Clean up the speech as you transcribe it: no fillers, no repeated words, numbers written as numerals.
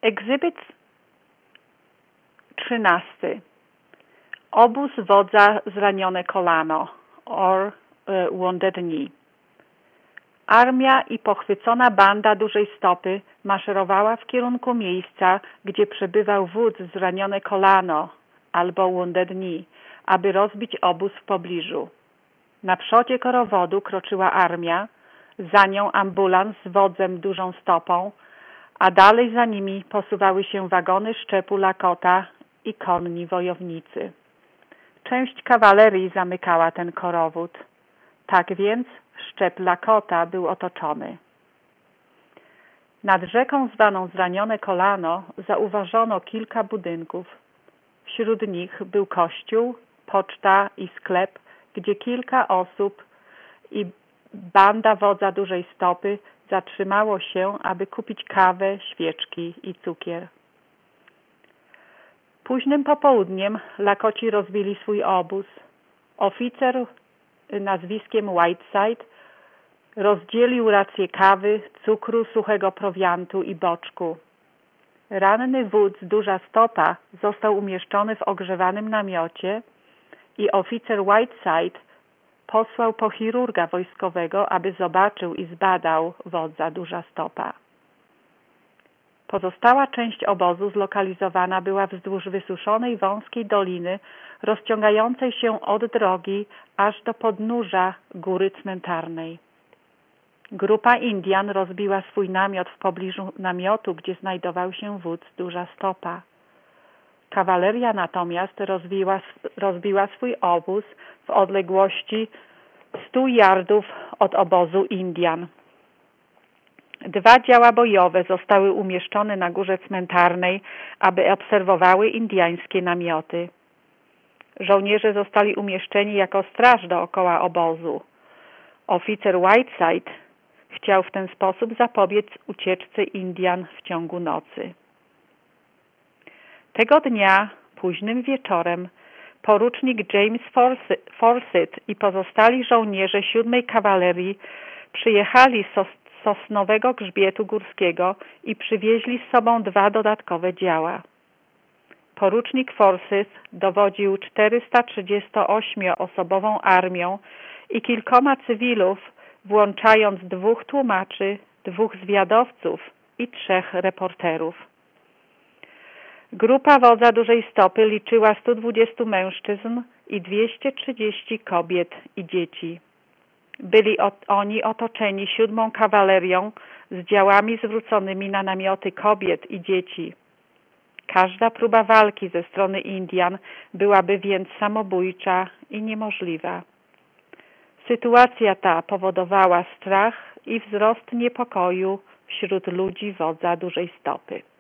Exhibit 13. Obóz wodza zranione kolano or Wounded Knee. Armia i pochwycona banda dużej stopy maszerowała w kierunku miejsca, gdzie przebywał wódz zranione kolano albo Wounded Knee, aby rozbić obóz w pobliżu. Na przodzie korowodu kroczyła armia, za nią ambulans z wodzem dużą stopą, a dalej za nimi posuwały się wagony szczepu Lakota i konni wojownicy. Część kawalerii zamykała ten korowód. Tak więc szczep Lakota był otoczony. Nad rzeką zwaną Zranione Kolano zauważono kilka budynków. Wśród nich był kościół, poczta i sklep, gdzie kilka osób i banda wodza dużej stopy zatrzymało się, aby kupić kawę, świeczki i cukier. Późnym popołudniem Lakoci rozbili swój obóz. Oficer nazwiskiem Whiteside rozdzielił rację kawy, cukru, suchego prowiantu i boczku. Ranny wódz Duża Stopa został umieszczony w ogrzewanym namiocie i oficer Whiteside posłał po chirurga wojskowego, aby zobaczył i zbadał wodza Duża Stopa. Pozostała część obozu zlokalizowana była wzdłuż wysuszonej wąskiej doliny, rozciągającej się od drogi aż do podnóża góry cmentarnej. Grupa Indian rozbiła swój namiot w pobliżu namiotu, gdzie znajdował się wódz Duża Stopa. Kawaleria natomiast rozbiła swój obóz w odległości 100 yardów od obozu Indian. 2 działa bojowe zostały umieszczone na górze cmentarnej, aby obserwowały indiańskie namioty. Żołnierze zostali umieszczeni jako straż dookoła obozu. Oficer Whiteside chciał w ten sposób zapobiec ucieczce Indian w ciągu nocy. Tego dnia, późnym wieczorem, porucznik James Forsyth i pozostali żołnierze 7. kawalerii przyjechali z Sosnowego Grzbietu Górskiego i przywieźli z sobą 2 dodatkowe działa. Porucznik Forsyth dowodził 438-osobową armią i kilkoma cywilów, włączając 2 tłumaczy, 2 zwiadowców i 3 reporterów. Grupa wodza Dużej Stopy liczyła 120 mężczyzn i 230 kobiet i dzieci. Byli oni otoczeni 7. kawalerią z działami zwróconymi na namioty kobiet i dzieci. Każda próba walki ze strony Indian byłaby więc samobójcza i niemożliwa. Sytuacja ta powodowała strach i wzrost niepokoju wśród ludzi wodza Dużej Stopy.